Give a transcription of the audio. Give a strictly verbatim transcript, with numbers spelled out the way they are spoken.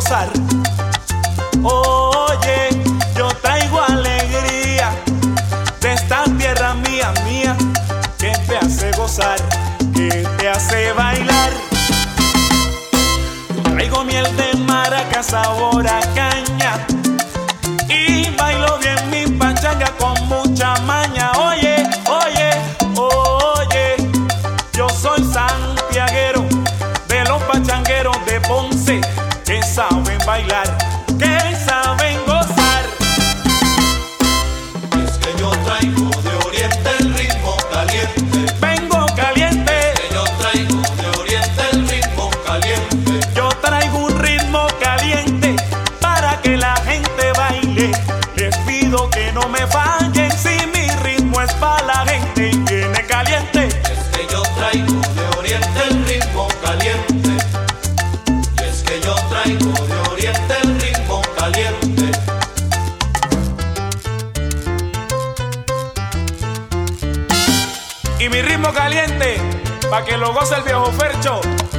gozar. Oye, yo traigo alegría de esta tierra mía, mía, que te hace gozar, que te hace bailar. Yo traigo miel de maraca, sabor a caña, y bailo bien mi pachanga con mucha maña. Oye, oye, oye, yo soy santiaguero de los pachangueros de Ponce, que saben bailar, que saben gozar. Es que yo traigo de oriente el ritmo caliente. Vengo caliente. Es que yo traigo de oriente el ritmo caliente. Yo traigo un ritmo caliente para que la gente baile. Les pido que no me fallen si mi ritmo es para la gente y viene caliente. Es que yo traigo de oriente el ritmo caliente. Y es que yo traigo de oriente el ritmo caliente. Y mi ritmo caliente, pa' que lo goce el viejo Fercho.